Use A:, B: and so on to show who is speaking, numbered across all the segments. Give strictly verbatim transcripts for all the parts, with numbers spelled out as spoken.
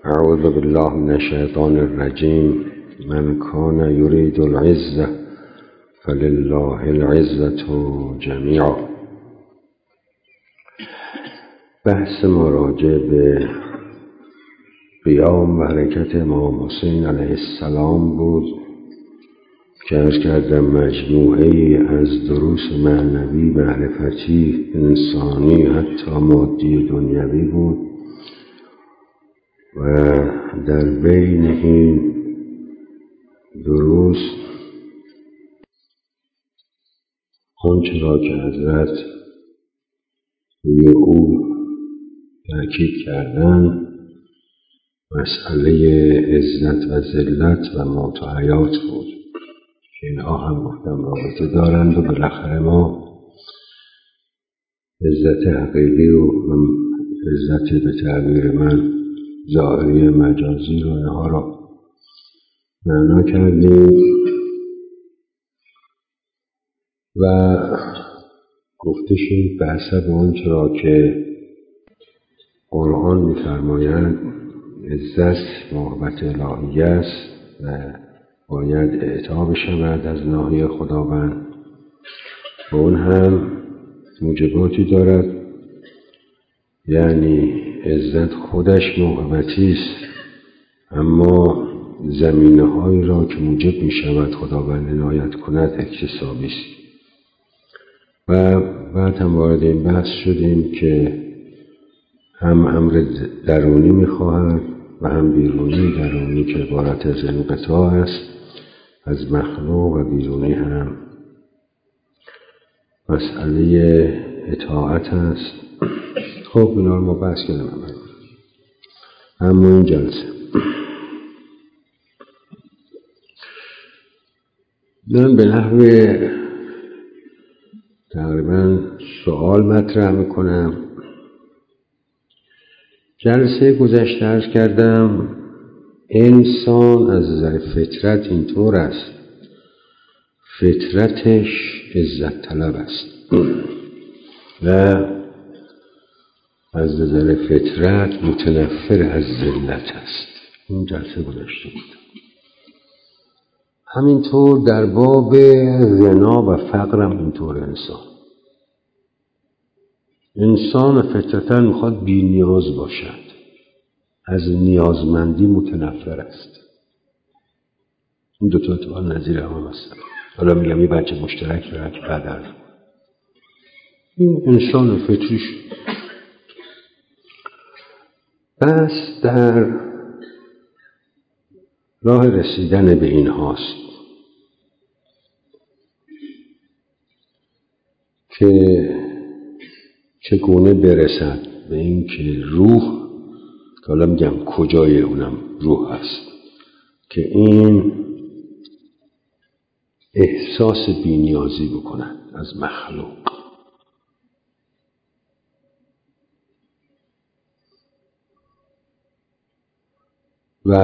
A: اعوذ بالله من الشیطان الرجیم. من کان یرید العزة فلله العزة جمیعا. بحث ما راجع به قیام و حرکت امام حسین علیه السلام بود که عرض کردم مجموعه ای از دروس معنوی، معرفتی، انسانی، حتی مادی دنیوی بود و در بین این دروس آنچه را که حضرت روی او تأکید کردن مسئله عزت و ذلت و موت و حیات بود که اینها هم گفتم رابطه دارند و بالاخره ما عزت حقیقی و عزت به تعبیر من ظاهری مجازی رو اینها را معنا کردیم و گفته شد به حسب آنچه را که قرآن می‌فرماید عزت محبت الهی است و باید اعطا بشود از ناحیه خداوند و اون هم موجباتی دارد، یعنی عزت خودش محبتی است، اما زمینه هایی را که موجب می شود خداوند عنایت کند اکتسابی است. و بعد هم وارد این بحث شدیم که هم امر درونی می خواهد و هم بیرونی. درونی که عبارت از انقطاع است از مخلوق و بیرونی هم مسئله اطاعت است. خب اینا رو ما بحث کردیم همه. اما این جلسه من به نحو تقریبا سوال مطرح میکنم. جلسه گذشته عرض کردم انسان از نظر فطرت اینطور است، فطرتش عزت طلب است و از نظر فطرت متنفر از ذلت است. این جلسه گذشته بود. همینطور در باب غنا و فقرم اینطور. انسان انسان فطرتاً میخواد بی نیاز باشد، از نیازمندی متنفر است. این دو تا اتفاق نظیر هم هستن. حالا میگم یه بچه مشترک داره که بعد عرض کنم. این انسان فطریش. بس در راه رسیدن به این هاست که چگونه برسد به این که روح، که حالا میگم کجای اونم روح هست، که این احساس بی‌نیازی بکنن از مخلوق. و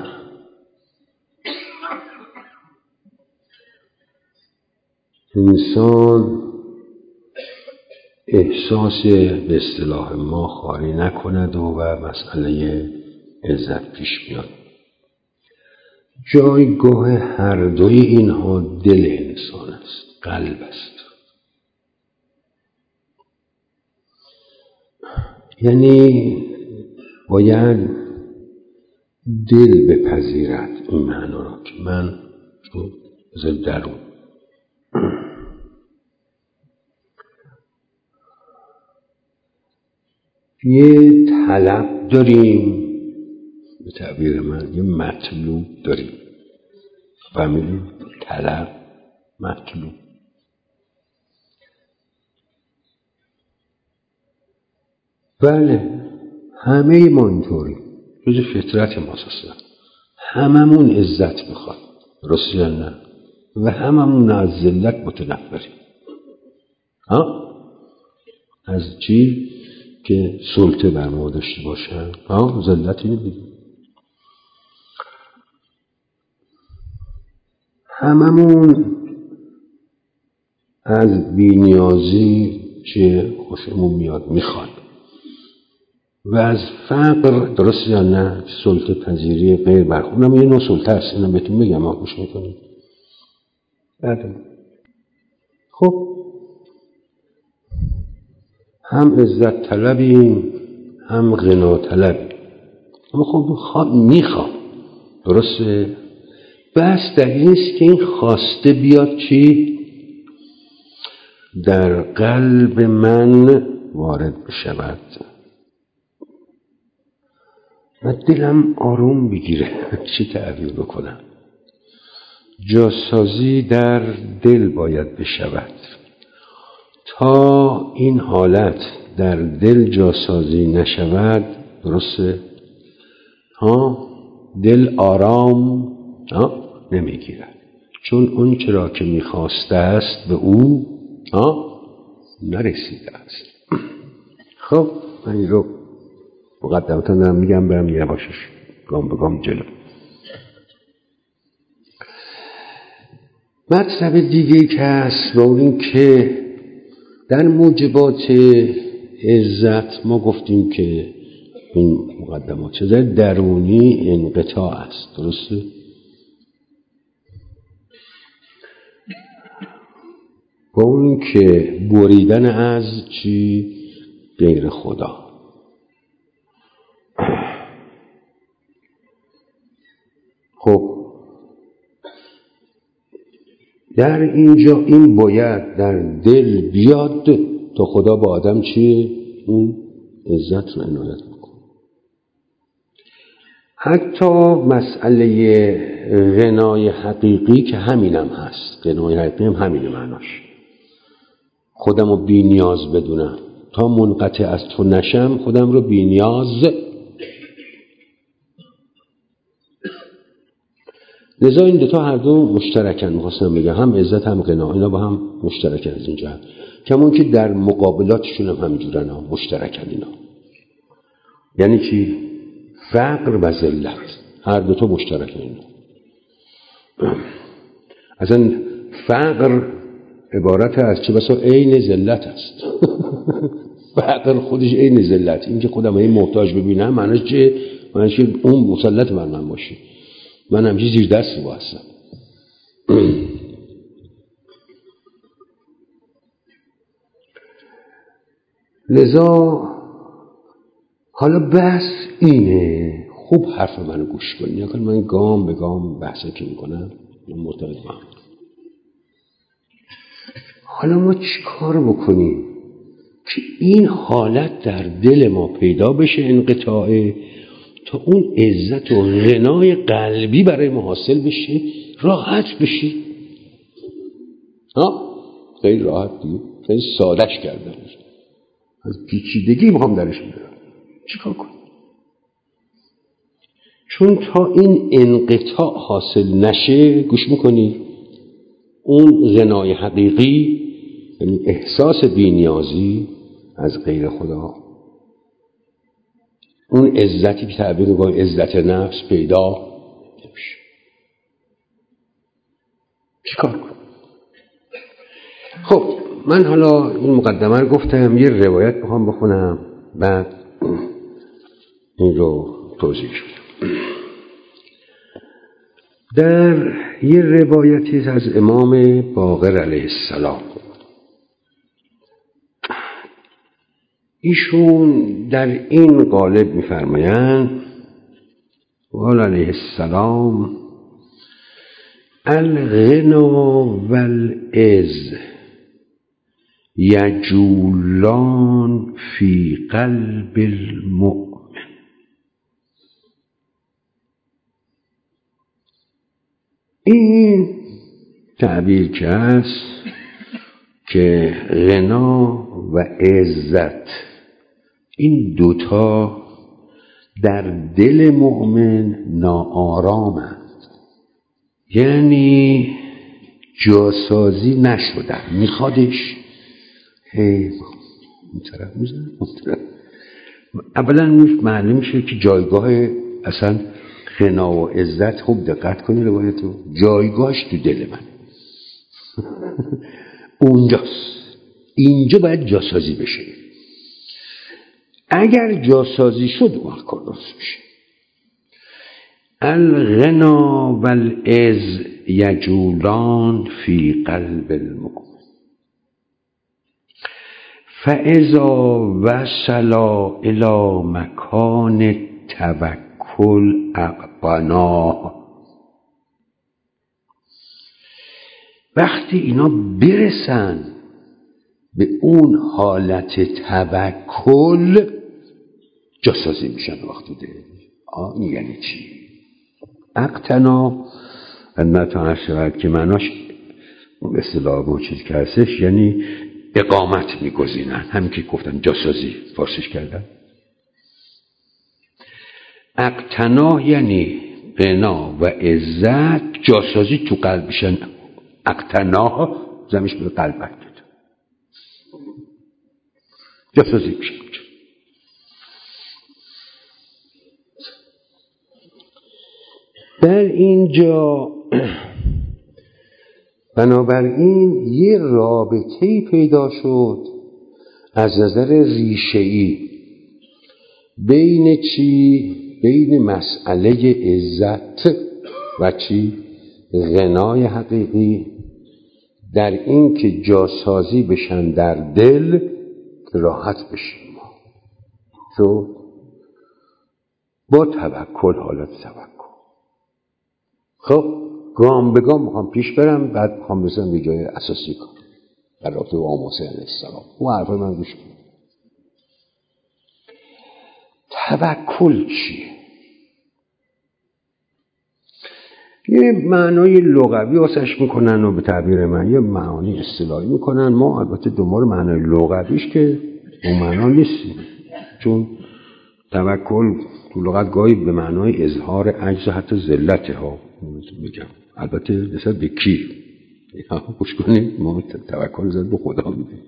A: انسان احساس به اصطلاح ما خاری نکند و, و مسئله عزت پیش میاد. جایگاه هر دوی اینها دل انسان است، قلب است. یعنی باید دل بپذیرد این معنا را که من از درون یه طلب داریم، به تعبیر من یه مطلوب داریم. فهمیدید؟ طلب، مطلوب. بله همه ما اینطوریم، جز فطرت ما اصلا. هممون عزت میخواد، درسته یا نه؟ و هممون از ذلت متنفریم. ها؟ از چی؟ که سلطه بر ما داشته باشن. ها؟ ذلتی نمیدیم. هممون از بی‌نیازی چه خوشمون میاد میخواد و از فقر، درست یا نه، سلطه پذیری غیر برخونم یه نوع سلطه هست، اینم بهتون بگم ها، گوش میکنید. بعد خب هم عزت طلبیم هم غنا طلبیم، اما خب خواب میخوام، درسته؟ بس در این است که این خواسته بیاد چی؟ در قلب من وارد بشود و دلم آروم بگیره. چی تعبیر بکنم؟ جاسازی در دل باید بشود. تا این حالت در دل جاسازی نشود، درسته؟ ها دل آرام ها نمیگیرد، چون اون چرا که میخواسته است به او ها نرسیده است. خب من این رو مقدمتان دارم میگم، برم یواشش گام به گام جلو. مطلب دیگه که هست و اون این که در موجبات عزت ما گفتیم که این مقدمات چیزای درونی انقطاع است، درسته؟ و اون که بریدن از چی؟ غیر خدا. خب در اینجا این باید در دل بیاد تا خدا با آدم چیه؟ اون عزت رو عنایت بکنه. حتی مسئله غنای حقیقی که همینم هست، غنای حقیقی هم همینه معناش. خودم رو بی نیاز بدونم، تا منقطع از تو نشم خودم رو بی نیاز. لذا این دوتا هر دو مشترکن، میخواستم بگم هم عزت هم غنا، اینا با هم مشترکن از اینجا، کمون که در مقابلاتشون هم همینجورن ها، مشترکن اینا. یعنی چی؟ فقر و ذلت هر دوتا مشترکن اینا. اصلا فقر عبارت از چه بسا عین ذلت است. فقر خودش عین ذلت، این که خودم این محتاج ببینم معنیش چه؟ معنیش که اون مسلط بر من باشه، من همچی زیر دست با هستم. لذا حالا بس اینه، خوب حرف منو گوش کنی، یا من گام به گام بحثا که میکنم من مرتبط با هم. حالا ما چی کار بکنیم که این حالت در دل ما پیدا بشه، انقطاعه، تا اون عزت و غنای قلبی برای ما حاصل بشه، راحت بشی. ها خیلی راحت دیگه، خیلی سادهش کردم، از پیچیدگی میخوام درش میارم. چیکار کنم؟ چون تا این انقطاع حاصل نشه، گوش میکنی، اون غنای حقیقی، یعنی احساس بی‌نیازی از غیر خدا، اون عزتی که تعبیر می‌کنه عزت نفس، پیدا نمیشه. چیکار کنم؟ خب من حالا این مقدمه رو گفتم، یه روایت میخوام بخونم، بعد این رو توضیح بدم. در یه روایتی از امام باقر علیه السلام، ایشون در این قالب می‌فرمایند قال علیه السلام: الغنا والعز یجولان فی قلب المؤمن. این تعبیر که هست که غنا و عزت، این دوتا در دل مؤمن ناآرامند، یعنی جاسازی نشدن، میخوادش هی این طرف میزنه اون طرف. اولا معلوم میشه که جایگاه اصلا غنا و عزت، خوب دقت کنی روایتو، جایگاهش تو دل من اونجاست. اینجا باید جاسازی بشه. اگر جاسازی شد اون وقت کار درست میشه. الغنا والعز یجولان فی قلب المؤمن فاذا وصلا الی مکان توکل اقبناه. وقتی اینا برسن به اون حالت توکل جاسازی میشن. وقتی ده آه این یعنی چی؟ اقتنا خدمتتون عرض شود که معناش اون اصطلاح اون چیز که هستش یعنی اقامت میگزینن. همین که گفتم جاسازی فارسیش کردن. اقتنا یعنی قنا و عزت جاسازی تو قلبشن. اقتنا زمینش به قلبت دید جاسازی میشه. در اینجا بنابراین یه رابطه‌ای پیدا شد از نظر ریشه‌ای بین چی؟ بین مسئله عزت و چی؟ غنای حقیقی، در این که جاسازی بشن در دل که راحت بشیم ما. شد با توکل، حالت توکل. خب گام به گام میخوام پیش برم، بعد میخوام بزنم به جای اساسی کار در رابطه با آموزه علیه السلام. اون حرفای من گوش کنید. توکل چیه؟ یه معنای لغوی واسش میکنن و به تعبیر من یه معانی اصطلاحی میکنن. ما البته دنبال معنای لغویش که اون معنا نیستیم، چون توکل تو لغت گاهی به معنای اظهار عجز و حتی ذلت ها میگم. البته نسبت به کی؟ خوش کنید ما توکل زد به خدا میدیم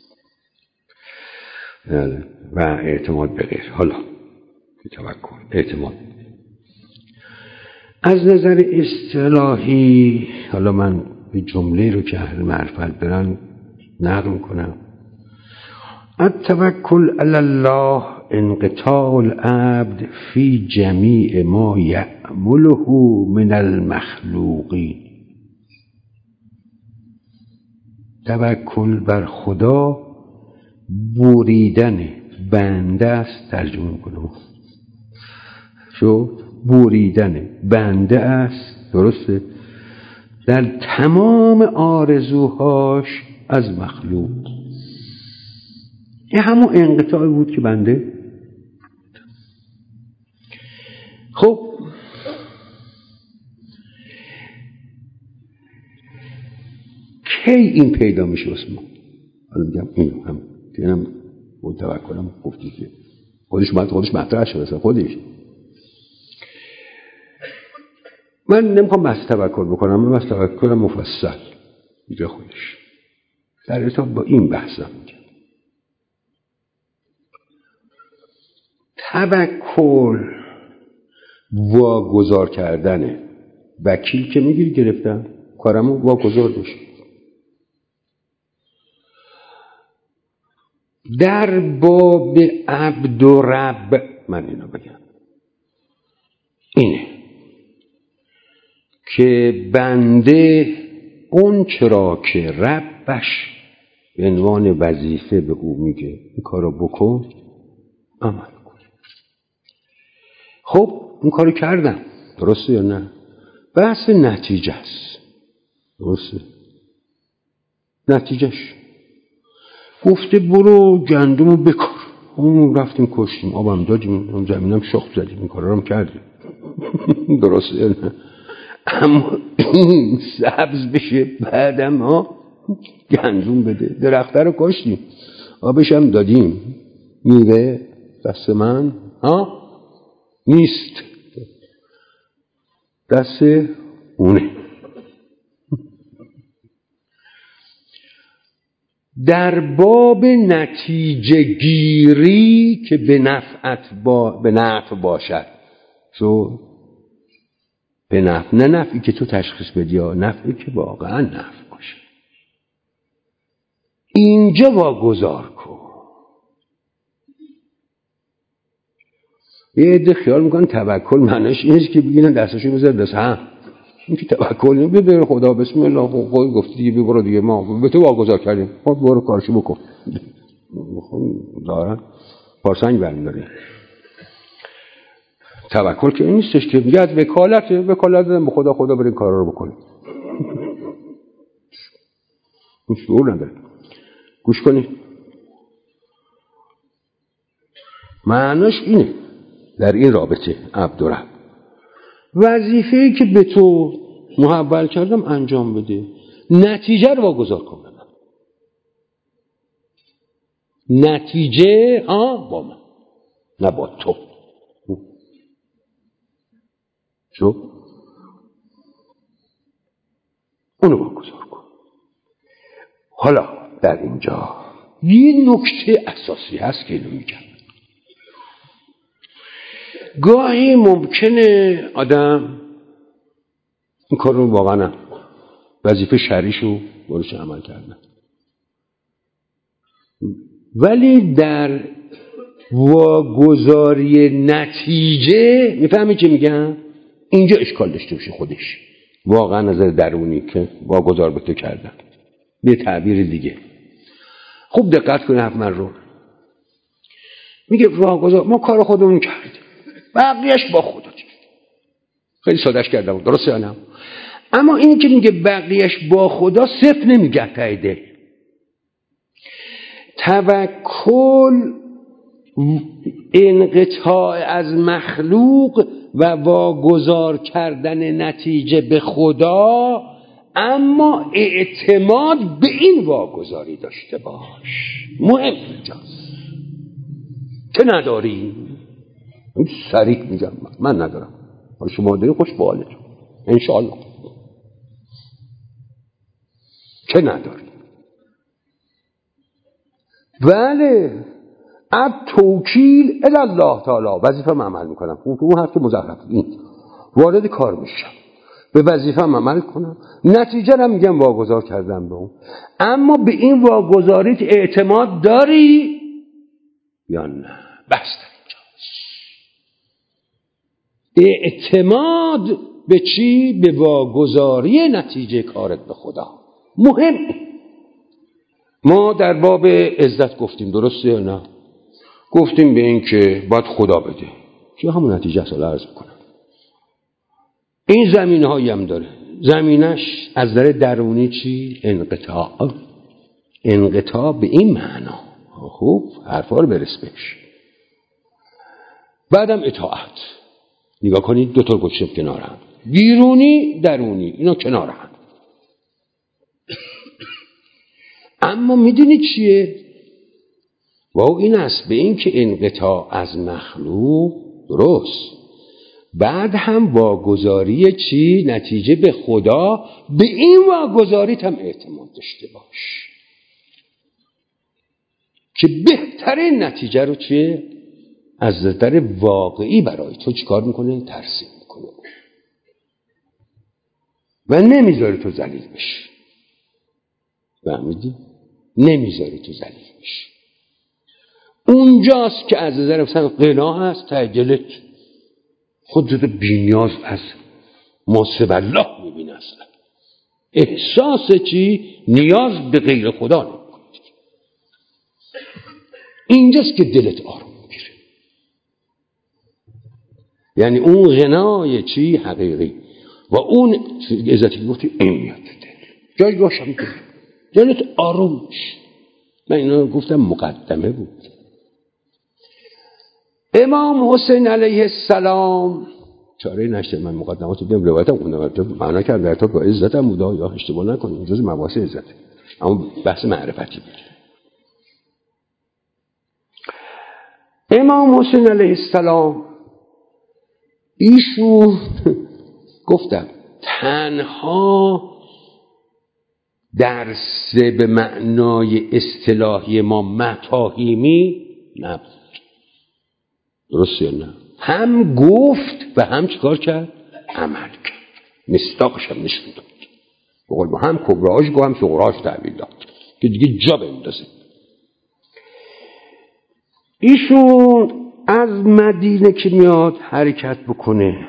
A: و اعتماد به غیر. حالا توکل اعتماد از نظر اصطلاحی، حالا من به جمله رو که اهل معرفت برن نقل میکنم. التوکل علی الله انقطاع العبد فی جمیع ما یعمله من المخلوقین. توکل بر خدا بریدن بنده است. ترجمه میکنم شو بریدن بنده است، درسته، در تمام آرزوهاش از مخلوق. این همون انقطاعی بود که بنده. خب کی این پیدا میشه واسه ما؟ حالا میگم اینو هم دیدم بود توکلم گفتی که خودش باید خودش مطرح شده خودش. من نمیخوام بحث توکل بکنم، من بحث توکلم مفصل اینجا خودش در ارتباط با این بحثم میگم. توکل واگذار کردنه. وکیل که میگیری گرفتم کارمو واگذار بشه. در باب عبد و رب من اینو بگم اینه که بنده اون چرا که ربش به عنوان وظیفه به او میگه این کارو بکن عمل کن. خب این کارو کردم، درسته یا نه؟ بحث نتیجه است، درسته؟ نتیجهش گفته برو گندمو بکار، اون رفتیم کشتیم، آبم دادیم، اون زمینم شخم زدیم، این کارا رو کردیم. درسته یا نه؟ اما این سبز بشه بعدم ها گندم بده. درخته رو کشتیم، آبش هم دادیم، میوه دست من ها نیست، دست اونه. در باب نتیجه گیری که به نفعت با به نفع باشد، شو به نفع، نه نفعی که تو تشخیص بدی یا نفعی که واقعا نفع باشه، اینجا واگذار کن. یه عده خیال میکنن توکل معنیش اینه که بگیرن دستاشو بذار دست هم. این که توکل نمیشه. بده خدا بسم الله خود گفتی دیگه برو دیگه ما به تو واگذار کردیم. خب برو کارشو بکن. دارن پارسنگ برمی‌داره. توکل که این نیستش که میگه از وکالت وکالت دادم به خدا خدا برین کارا رو بکنید. این شعور نداره. گوش کنید. معناش اینه در این رابطه عبدالرب وظیفه‌ای که به تو محول کردم انجام بده، نتیجه رو واگذار کن به من. نتیجه ها با من نه با تو. شو اونو واگذار کن. حالا در اینجا یه نکته اساسی هست که اینو میگم. گاهی ممکنه آدم این کار رو واقعا وظیفه شرعیشو برش عمل کردن، ولی در واگذاری نتیجه میفهمی چه میگم؟ اینجا اشکال داشته باشه خودش واقعا نظر درونی که واگذار به تو کردن. به تعبیر دیگه خوب دقت کنید حرف من رو. میگه واگذار ما کار خودمون کردیم بقیهش با خدا. خیلی سادهش کردم درسته یا نه؟ اما این که میگه بقیهش با خدا صفر نمیگه قاعده. توکل انقطاع از مخلوق و واگذار کردن نتیجه به خدا، اما اعتماد به این واگذاری داشته باش. مهم اینجاست که نداری. سریع میگم من ندارم، شما داری خوش به حالتون انشاءالله. که نداری. بله اب توکیل الی الله تعالی وظیفه من عمل میکنم. اون حرف مزخرف این وارد کار میشم به وظیفه من عمل کنم، نتیجه رو میگم واگذار کردم به اون. اما به این واگذاریت اعتماد داری یا نه؟ بس اعتماد به چی؟ به واگذاری نتیجه کارت به خدا. مهم. ما در باب عزت گفتیم درسته یا نه؟ گفتیم به این که باید خدا بده که همون نتیجه اصلا عرض میکنم. این زمینه هایی هم داره. زمینش از نظر درونی چی؟ انقطاع. انقطاع به این معنا. خوب حرفا رو برس بهش. بعدم اطاعت. نگاه کنید دو تا گوشم کنار هم، بیرونی درونی، اینا کنار هم. اما میدونید چیه؟ واو این است به این که انقطاع از مخلوق درست، بعد هم واگذاری چی؟ نتیجه به خدا. به این واگذاریت هم اعتماد داشته باش که بهترین نتیجه رو چیه؟ از نظر واقعی برای تو چیکار میکنه؟ ترسیم میکنه و نمیذاره تو ذلیل بشی. فهمیدی؟ نمیذاره تو ذلیل بشی. اونجاست که از نظر مثلا قناع هست ته دلت خودت بی‌نیاز از ماسب الله میبینی. اصلا احساس چی؟ نیاز به غیر خدا نمیکنی. اینجاست که دلت آروم میگیره. یعنی اون غنای چی؟ حقیقی و اون عزتی که گفتی این میاد تو دل. جای باشم که دلت آروم میشه. من اینو گفتم مقدمه بود. امام حسین علیه السلام چاره نشته. من مقدمات رو دیدم روایتم خوندم معنا کردم در تا با عزتم بوده یا اشتباه نکنیم جز مباحث عزت، اما بحث معرفتی بود. امام حسین علیه السلام ایشون گفتم تنها درس به معنای اصطلاحی ما مفاهیمی نبود. درسته یا نه؟ هم گفت و هم چیکار کرد؟ عمل کرد. مصداقش هم نشون داد. بقول ما هم کبراش گو هم صغراش تعبیر داد که دیگه جا بندازه. ایشون از مدینه که میاد حرکت بکنه،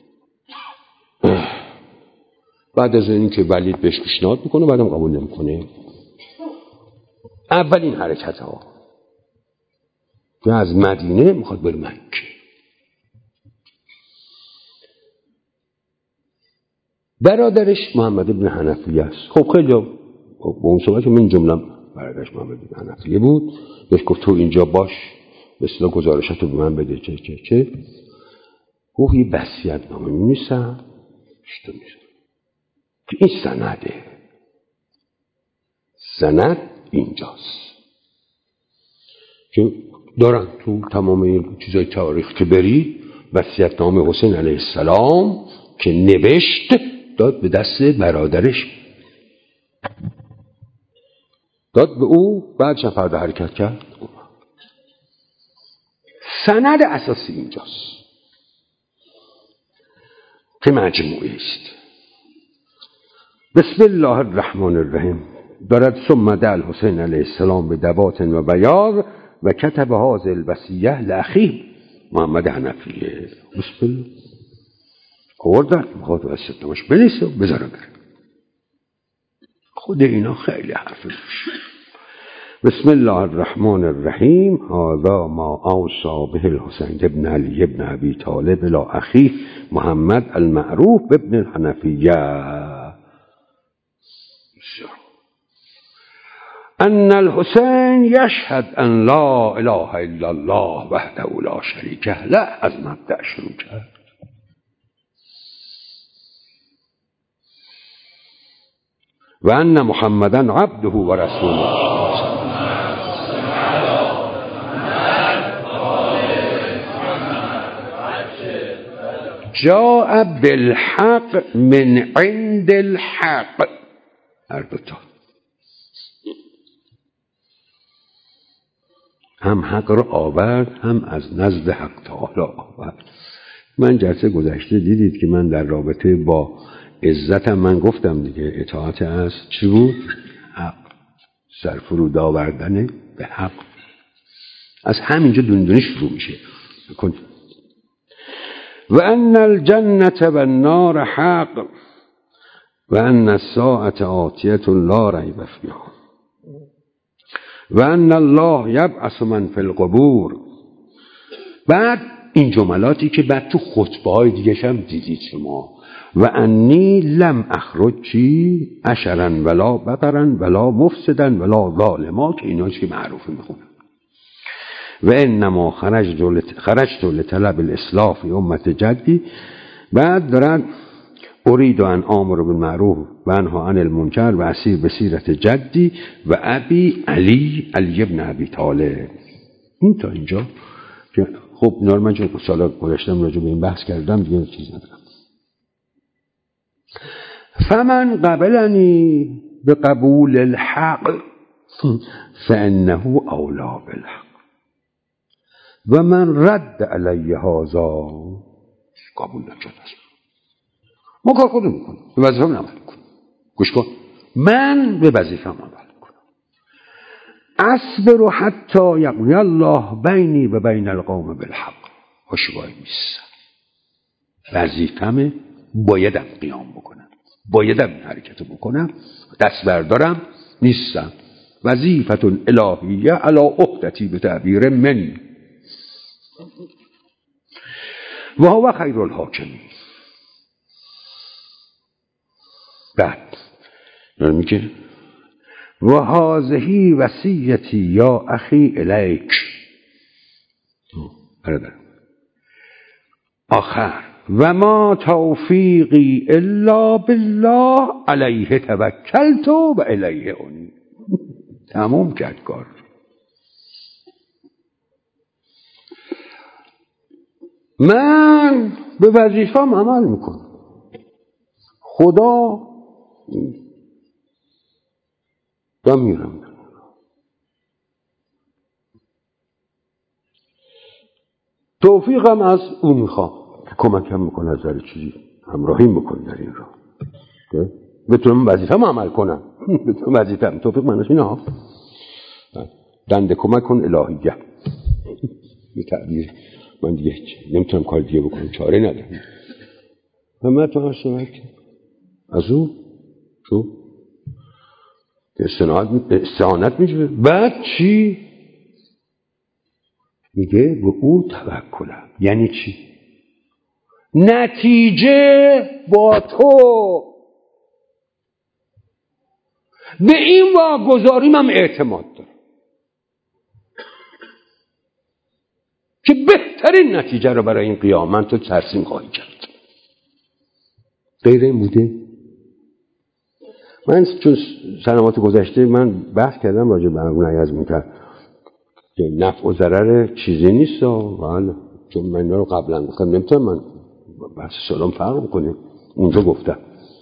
A: بعد از این که ولید بهش پیشنهاد میکنه بعدم قبول نمیکنه. اولین حرکت ها که از مدینه میخواد بره مکه. برادرش محمد ابن حنفیه است. خب خیلی با اون صحبت من جمله برادرش محمد ابن حنفیه بود، بهش گفت تو اینجا باش، به اصطلاح گزارشاتو به من بده. چه چه چه گفت یه وصیت نامه می‌نویسم اشتو می‌ذارم که این سنده، سند اینجاست که دارن تو تمام این چیزای تاریخ که برید وصیت نامه حسین علیه السلام که نوشت داد به دست برادرش، داد به او، بعد چند فردا حرکت کرد. سند اساسی اینجاست که مجموعه است. بسم الله الرحمن الرحیم. دارد ثم دعا الحسین علیه السلام به دبات و بیاض و کتب هذه الوصیه لاخیه محمد حنفیه. بسم الله آوردن میخواد وصیت نامش بنویسه و بذاره بره. خود اینا خیلی حرف داشت. بسم الله الرحمن الرحیم. هذا ما اوصى به الحسین ابن علی ابن ابی طالب الی اخیه محمد المعروف ابن الحنفیه ان الحسین یشهد ان لا اله الا الله وحده لا شریک له. از مبدأ شروع کرد. و ان محمدن عبده و رسوله. جاء بالحق من عند الحق. هر دوتا هم حق رو آورد هم از نزد حق تعالی آورد. من جلسه گذشته دیدید که من در رابطه با عزتم من گفتم دیگه اطاعت از چی بود؟ حق. سرفرود آوردن به حق. از همینجا دون دونی شروع میشه. بکن. و ان الجنة و النار حق و ان الساعة آتیة لا ریب فیها و ان الله یبعث من فی القبور. بعد این جملاتی که بعد تو خطبه های دیگه هم دیدید شما. و انی لم اخرج چی اشرا ولا بطرا ولا مفسدا ولا ظالما، که ایناش که معروفه میخونم. و انما خرجت لطلب الاصلاح فی امت جدی. بعد دارن اريد ان آمر بالمعروف و انهی عن المنکر و اسیر به سیرت جدی و ابی علی علی ابن ابی طالب. این تا اینجا که خب اینا رو من چون سالا گذاشتم راجع به این بحث کردم دیگه چیز ندارم. فمن قبلنی به قبول الحق فانه اولا بالحق و من رد علیه هذا قبول نکرد. ما کار خودم میکنم، به وظیفه‌ام عمل میکنم. گوش کن، من به وظیفه‌ام عمل میکنم. اصبر حتی یقضی الله بینی و بین القوم بالحق. هوشیاری نیست. وظیفه‌مه، بایدم قیام بکنم، بایدم این حرکت بکنم. دست بردارم نیستم. وظیفة الهیه علی عهدتی به تعبیر منی و هو خیر الحاکمین. بعد میگه و هذه وصیتی یا اخی الیک. برادر آخر و ما توفیقی الا بالله علیه توکلت و الیه انیب. تموم کرد کار. من به وظیفه‌ام عمل میکنم. خدا دم میرم. توفیقم از اون میخوام که کمکم میکنه، از در چیزی همراهیم بکنه در این راه که بتونم وظیفه‌ام عمل کنم. بتونم وظیفه‌ام. توفیق معنیش اینه ها. دنده کمک کن الهیه. یه تعبیر من دیگه نمیتونم کار دیگه بکنم، چاره ندارم. و من تو هر از اون تو استعانت میشه. بعد چی میگه؟ به اون توکلم. یعنی چی؟ نتیجه با تو. به این واگذاریم هم اعتماد دارم که بهترین نتیجه رو برای این قیامت تو ترسیم خواهی کرد. غیر این بوده. من چون سنوات گذشته من بحث کردم راجع به ابو نعیز میکرد که نفع و ضرر چیزی نیست و چون من اینا رو قبلا گفتم نمیتونم من بحث سلام فرق میکنه. اونجا گفتم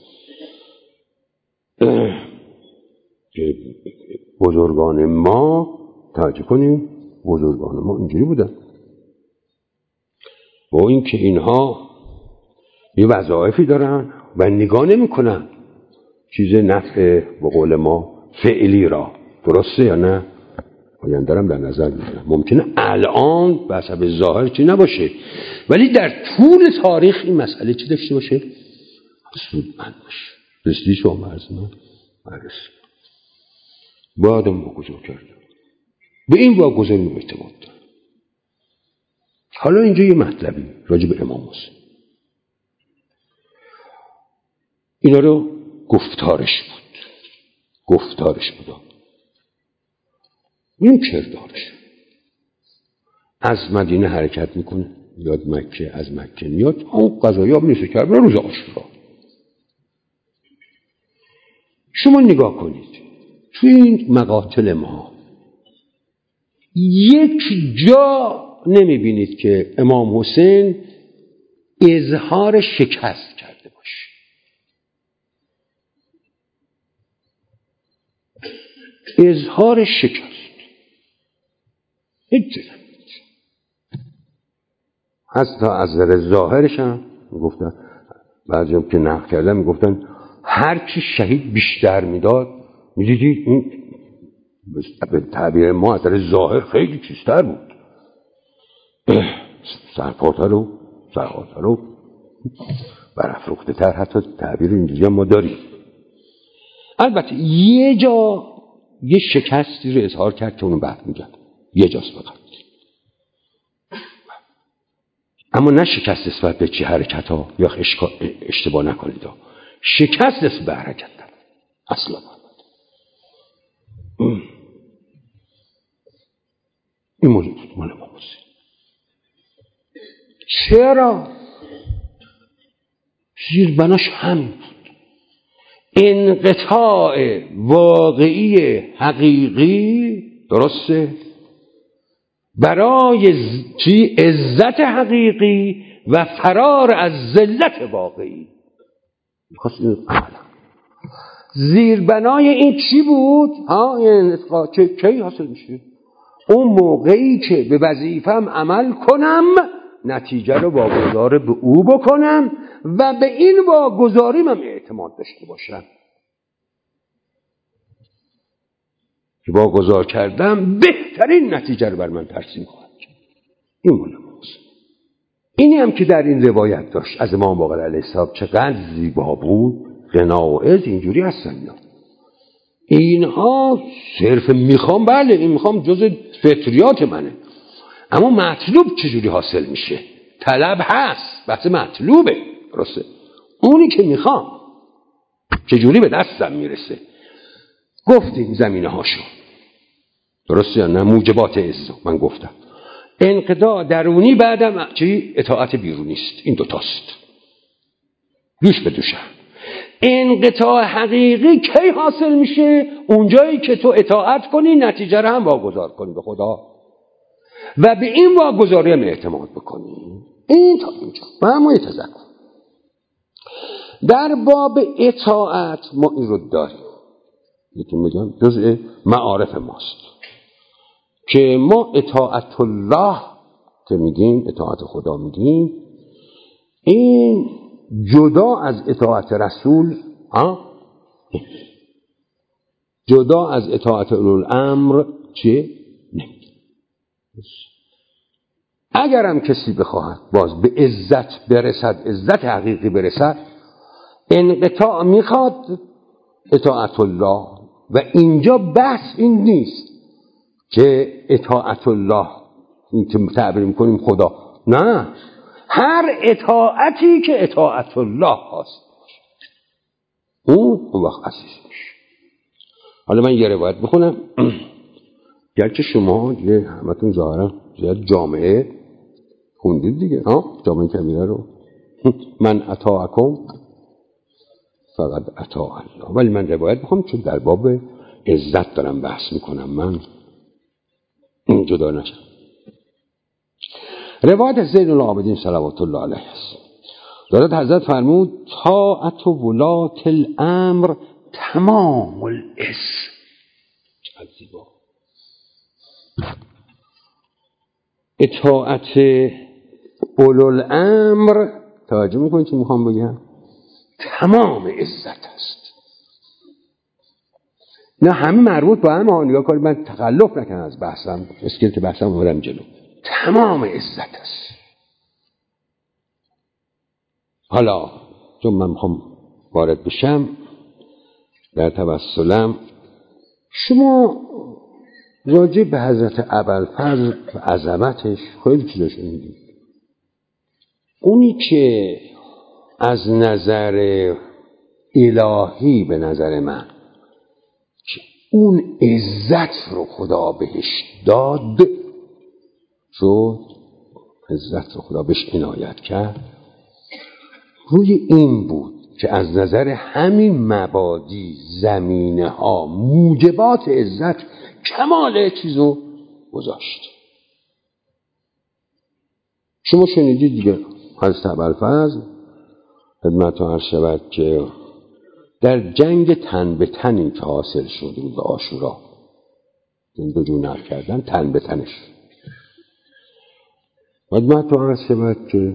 A: که بزرگان ما توجه کنیم، بزرگان ما اینجوری بودن با این که اینها یه وظایفی دارن و نگاه نمی کنن چیز نفع به قول ما فعلی را. درسته یا نه؟ آینده هم در نظر میگیرن. ممکنه الان به حسب ظاهر چی نباشه ولی در طول تاریخ این مسئله چی داشته باشه؟ سودمند باشه. رسیدی شما مرز من مرسی بایدم واگذار کردم. به این واگذاری اعتماد دارم. حالا اینجا یه مطلبی راجع به امام حسین، اینا رو گفتارش بود گفتارش بود این کردارش. از مدینه حرکت میکنه میاد مکه، از مکه میاد اون قضایی ها میرسه کرد روز عاشورا. شما نگاه کنید توی این مقاتل ما یک جا نمیبینید که امام حسین اظهار شکست کرده باشه. اظهار شکست هیچ جا نمیبینید. حتی از نظر ظاهرش هم میگفتن، بعضی هم که نقل کردن میگفتن هر چی شهید بیشتر میداد میدیدید این به تعبیر ما از نظر ظاهر خیلی چیزتر بود، سرپاتر و سرهاتر و برافروخته تر. حتی تعبیر اینجوری هم ما داریم. البته یه جا یه شکستی رو اظهار کرد که اونو بعد میگن یه جاست فقط، اما نه شکست نسبت به چی حرکت ها یا اشتباه نکنید ها. شکست نسبت به حرکت دارد اصلا. این موضوع بود مال امام حسین. چرا؟ زیربناش همین بود. انقطاع واقعی حقیقی، درسته، برای چی؟ عزت حقیقی و فرار از ذلت واقعی. میخواست این زیربنای این چی بود؟ ها این چه کی حاصل میشه؟ اون موقعی که به وظیفه‌ام عمل کنم نتیجه رو واگذار به او بکنم و به این واگذاریم هم اعتماد داشته باشم که واگذار کردم بهترین نتیجه رو بر من ترسیم خواهد کرد. این مال ماست. اینی هم که در این روایت داشت از امام باقر علیه السلام چقدر زیبا بود. غنا و عز اینجوری هستن اینا. اینها صرف میخوام، بله این میخوام جز فطریات منه، اما مطلوب چجوری حاصل میشه؟ طلب هست، بحث مطلوبه، درسته؟ اونی که میخوام چجوری به دستم میرسه؟ گفتیم زمینه هاشو، درسته یا نه؟ موجبات عز من گفتم انقطاع درونی، بعدم چی؟ اطاعت بیرونی است. این دوتاست، دوش به دوشم. انقطاع حقیقی کی حاصل میشه؟ اونجایی که تو اطاعت کنی نتیجه رو هم واگذار کنی به خدا و به این واگذاری هم اعتماد بکنی. این تا اینجا و اما یه تذکر در باب اطاعت ما این رو داریم، میتونم بگم جزء معارف ماست که ما اطاعت الله که میگیم، اطاعت خدا میگیم، این جدا از اطاعت رسول، ها؟ جدا از اطاعت اولوالامر چیه؟ نه. اگرم کسی بخواهد باز به عزت برسد، عزت حقیقی برسد، انقطاع میخواد اطاعت الله. و اینجا بحث این نیست که اطاعت الله این که تعبیر میکنیم خدا، نه، هر اطاعتی که اطاعت الله هست اون اون وقت عزیز میشه. حالا من یه روایت بخونم، گرچه شما دیگه همتون ظاهرا زیاد جامعه خوندید دیگه، ها، جامعه کبیره رو، من اطاعکم فقط اطاع الله. ولی من روایت بخونم چون در باب عزت دارم بحث میکنم، من جدا نشم. روایت زین العابدین صلوات الله علیه است، دارد حضرت فرمود طاعت ولات الامر تمام العز. چقدر زیبا. اطاعت اولوالامر، توجه میکنید چی میخوام بگم، تمام عزت است. نه همه مربوط با هم، نگاه کنید من تخلف نکنم از بحثم، اسکلت بحثم برم جلو. تمام عزت است. حالا چون من میخوام وارد بشم در توسلم، شما راجع به حضرت ابوالفضل و عظمتش خیلی چیزا شنیدید. اونی که از نظر الهی به نظر من که اون عزت رو خدا بهش داد، شد عزت رو خدا بهش عنایت کرد، روی این بود که از نظر همین مبادی، زمینه ها، موجبات عزت کمال چیزو گذاشت. شما شنیدید دیگه حضرت ابوالفضل خدمتتون عرض شود که در جنگ تن به تنی که حاصل شد روز عاشورا، این دو جو نقل کردن تن به تنش، خدمتتون عرض شود که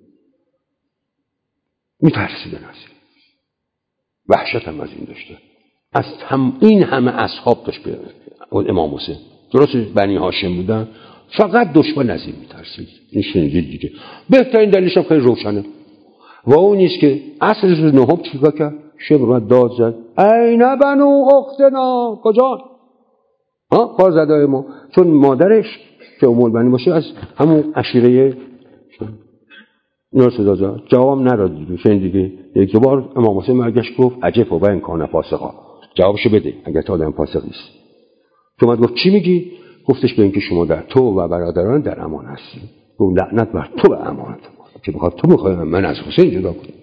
A: میترسیدن از این، وحشت هم از این داشتن. از تم این همه اصحاب داشت به امام حسین، درست بنی هاشم بودن، فقط دشمن از این میترسید. این شنیدید دیگه. بهترین دلیلش هم خیلی روشنه و اون نیست که عصر روز نهم چیکار کرد؟ شبر اومد داد زد این بنو اختنا، کجا؟ ها خار زدای ما، چون مادرش که ام البنین باشه از همون عشیره اینا صدا زد، جوابم نداد دیگه. شنید دیگه یک بار امام حسین برگشت گفت عجب و این کان فاسقا، جوابشو بده اگر تو آدم فاسق نیست. تو اومد گفت چی میگی؟ گفتش به اینکه شما در تو و برادران در امان هستی. گفت لعنت بر تو و امانت که بخواد تو بخوای من از حسین جدا کنی.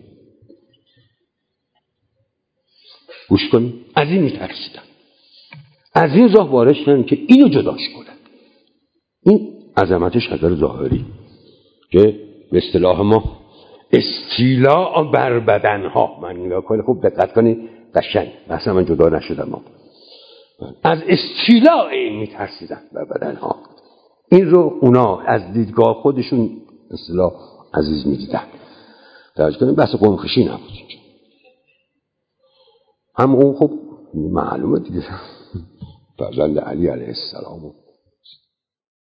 A: گوش کن، از این میترسیدن، از این راه وارد شدن که اینو جداش کنن. این عظمتش نظر ظاهری که به اصطلاح ما استیلاء بر بدنها، من نگاه کنید خوب دقت کنید قشنگ، مثلا من جدا نشدم، ما از استیلاء این میترسیدن بر بدنها. این رو اونا از دیدگاه خودشون اصطلاح عزیز میدیدن. توجه کنید بحث قوم خشی نبود اینجا، هم اون خوب معلومه دیگه فرزند علی علیه السلام